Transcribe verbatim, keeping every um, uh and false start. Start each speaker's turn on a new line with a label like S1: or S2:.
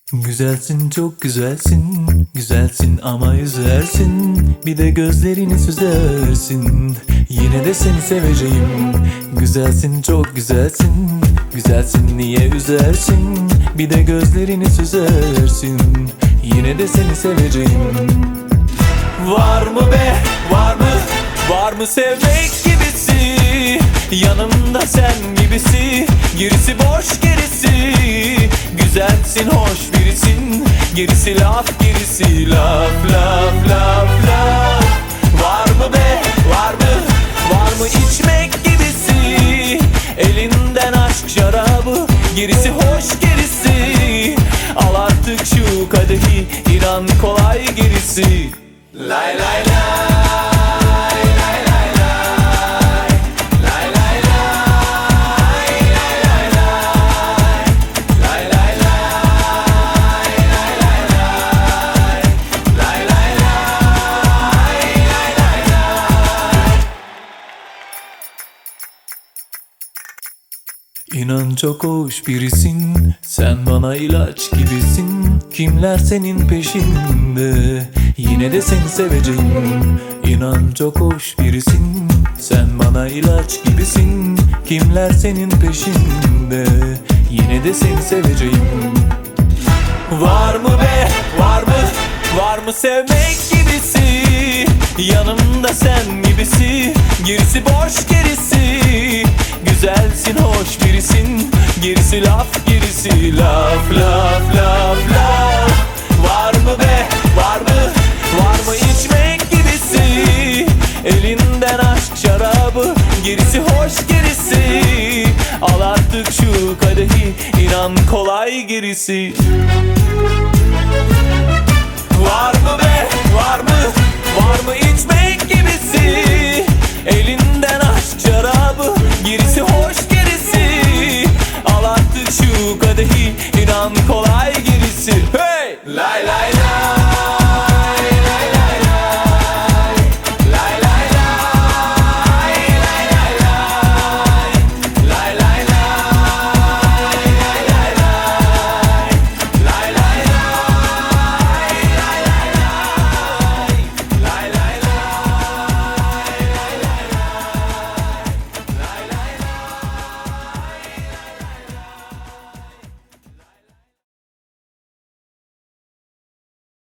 S1: Güzelsin, çok güzelsin, güzelsin ama üzersin. Bir de gözlerini süzersin, yine de seni seveceğim. Güzelsin, çok güzelsin, güzelsin niye üzersin. Bir de gözlerini süzersin, yine de seni seveceğim. Var mı be, var mı, var mı sevmek gibisi? Yanımda sen gibisi, gerisi boş gerisi. Güzelsin, hoş birisin, gerisi laf, gerisi laf, laf, laf, laf. Var mı be, var mı, var mı içmek gibisi? Elinden aşk şarabı, gerisi hoş gerisi. Al artık şu kadehi, inan kolay gerisi. Lay lay lay. İnan çok hoş birisin, sen bana ilaç gibisin. Kimler senin peşinde, yine de seni seveceğim. İnan çok hoş birisin, sen bana ilaç gibisin. Kimler senin peşinde, yine de seni seveceğim. Var mı be, var mı, var mı sevmek gibisi? Yanımda sen gibisi, gerisi boş gerisi. Güzelsin, hoş birisin, gerisi laf, gerisi laf, laf, laf, laf. Var mı be, var mı, var mı içmek gibisi? Elinden aşk şarabı, gerisi hoş gerisi. Al artık şu kadehi, inan kolay gerisi. Var mı be, var mı, var mı içmek gibisi? Elinden aşk şarabı, gerisi hoş gerisi. Al artık şu kadehi, inan kolay gerisi. Hey! Lay lay.